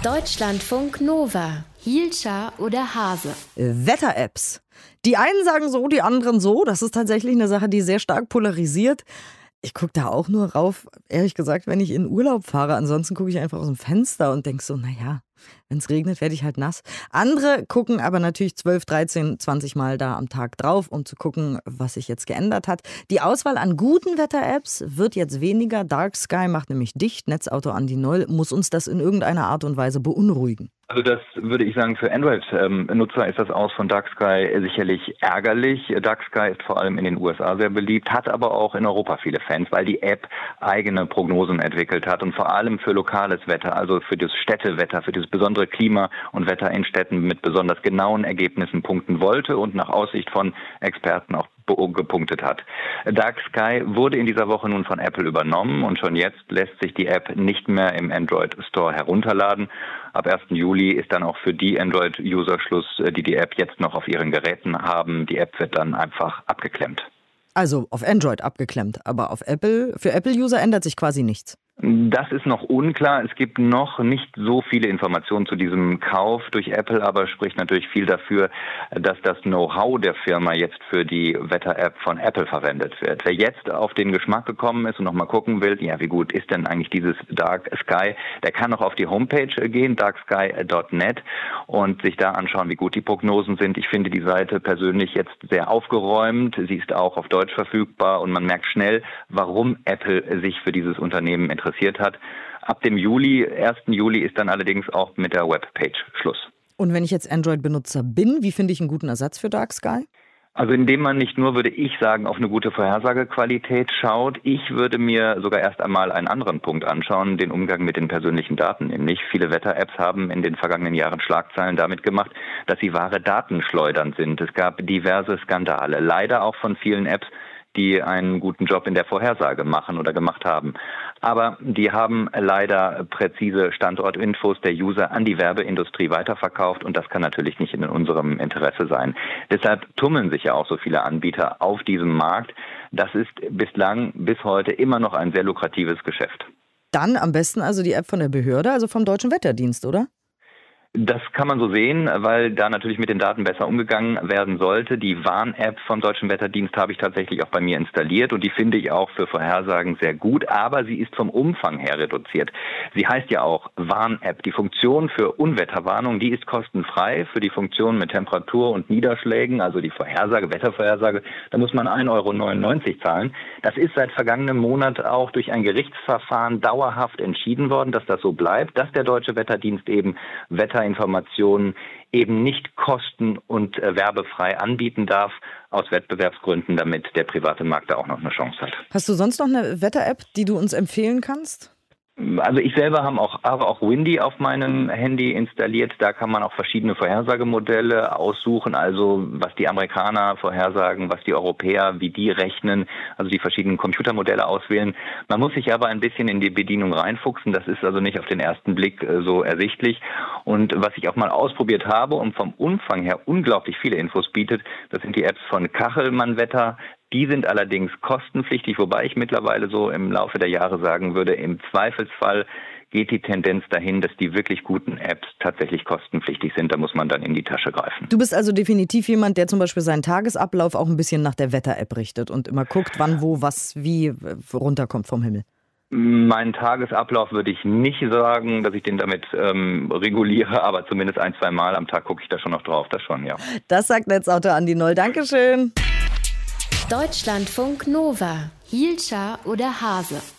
Deutschlandfunk Nova. Hielscher oder Hase? Wetter-Apps. Die einen sagen so, die anderen so. Das ist tatsächlich eine Sache, die sehr stark polarisiert. Ich gucke da auch nur rauf, ehrlich gesagt, wenn ich in Urlaub fahre. Ansonsten gucke ich einfach aus dem Fenster und denke so, naja, wenn es regnet, werde ich halt nass. Andere gucken aber natürlich 12, 13, 20 Mal da am Tag drauf, um zu gucken, was sich jetzt geändert hat. Die Auswahl an guten Wetter-Apps wird jetzt weniger. Dark Sky macht nämlich dicht. Netzautor Andi Noll. Muss uns das in irgendeiner Art und Weise beunruhigen? Also das würde ich sagen, für Android-Nutzer ist das Aus von Dark Sky sicherlich ärgerlich. Dark Sky ist vor allem in den USA sehr beliebt, hat aber auch in Europa viele Fans, weil die App eigene Prognosen entwickelt hat und vor allem für lokales Wetter, also für das Städtewetter, für dieses besondere Klima und Wetter in Städten mit besonders genauen Ergebnissen punkten wollte und nach Aussicht von Experten auch gepunktet hat. Dark Sky wurde in dieser Woche nun von Apple übernommen und schon jetzt lässt sich die App nicht mehr im Android Store herunterladen. Ab 1. Juli ist dann auch für die Android-User Schluss, die App jetzt noch auf ihren Geräten haben. Die App wird dann einfach abgeklemmt. Also auf Android abgeklemmt, aber auf Apple, für Apple-User ändert sich quasi nichts. Das ist noch unklar. Es gibt noch nicht so viele Informationen zu diesem Kauf durch Apple, aber spricht natürlich viel dafür, dass das Know-how der Firma jetzt für die Wetter-App von Apple verwendet wird. Wer jetzt auf den Geschmack gekommen ist und nochmal gucken will, ja, wie gut ist denn eigentlich dieses Dark Sky, der kann noch auf die Homepage gehen, darksky.net, und sich da anschauen, wie gut die Prognosen sind. Ich finde die Seite persönlich jetzt sehr aufgeräumt. Sie ist auch auf Deutsch verfügbar und man merkt schnell, warum Apple sich für dieses Unternehmen interessiert hat. Ab dem 1. Juli ist dann allerdings auch mit der Webpage Schluss. Und wenn ich jetzt Android-Benutzer bin, wie finde ich einen guten Ersatz für Dark Sky? Also indem man nicht nur, würde ich sagen, auf eine gute Vorhersagequalität schaut. Ich würde mir sogar erst einmal einen anderen Punkt anschauen, den Umgang mit den persönlichen Daten. Nämlich viele Wetter-Apps haben in den vergangenen Jahren Schlagzeilen damit gemacht, dass sie wahre Datenschleudern sind. Es gab diverse Skandale, leider auch von vielen Apps, die einen guten Job in der Vorhersage machen oder gemacht haben. Aber die haben leider präzise Standortinfos der User an die Werbeindustrie weiterverkauft und das kann natürlich nicht in unserem Interesse sein. Deshalb tummeln sich ja auch so viele Anbieter auf diesem Markt. Das ist bislang bis heute immer noch ein sehr lukratives Geschäft. Dann am besten also die App von der Behörde, also vom Deutschen Wetterdienst, oder? Das kann man so sehen, weil da natürlich mit den Daten besser umgegangen werden sollte. Die Warn-App vom Deutschen Wetterdienst habe ich tatsächlich auch bei mir installiert und die finde ich auch für Vorhersagen sehr gut, aber sie ist vom Umfang her reduziert. Sie heißt ja auch Warn-App. Die Funktion für Unwetterwarnung, die ist kostenfrei. Für die Funktion mit Temperatur und Niederschlägen, also die Vorhersage, Wettervorhersage, da muss man 1,99 € zahlen. Das ist seit vergangenem Monat auch durch ein Gerichtsverfahren dauerhaft entschieden worden, dass das so bleibt, dass der Deutsche Wetterdienst eben Wetterinformationen eben nicht kosten- und werbefrei anbieten darf, aus Wettbewerbsgründen, damit der private Markt da auch noch eine Chance hat. Hast du sonst noch eine Wetter-App, die du uns empfehlen kannst? Also ich selber habe auch Windy auf meinem Handy installiert. Da kann man auch verschiedene Vorhersagemodelle aussuchen, also was die Amerikaner vorhersagen, was die Europäer, wie die rechnen, also die verschiedenen Computermodelle auswählen. Man muss sich aber ein bisschen in die Bedienung reinfuchsen. Das ist also nicht auf den ersten Blick so ersichtlich. Und was ich auch mal ausprobiert habe und vom Umfang her unglaublich viele Infos bietet, das sind die Apps von Kachelmann Wetter. Die sind allerdings kostenpflichtig, wobei ich mittlerweile so im Laufe der Jahre sagen würde, im Zweifelsfall geht die Tendenz dahin, dass die wirklich guten Apps tatsächlich kostenpflichtig sind. Da muss man dann in die Tasche greifen. Du bist also definitiv jemand, der zum Beispiel seinen Tagesablauf auch ein bisschen nach der Wetter-App richtet und immer guckt, wann, wo, was, wie runterkommt vom Himmel. Meinen Tagesablauf würde ich nicht sagen, dass ich den damit reguliere, aber zumindest 1-2 Mal am Tag gucke ich da schon noch drauf, das schon, ja. Das sagt Netzautor Andi Noll. Dankeschön. Deutschlandfunk Nova. Hielscher oder Hase?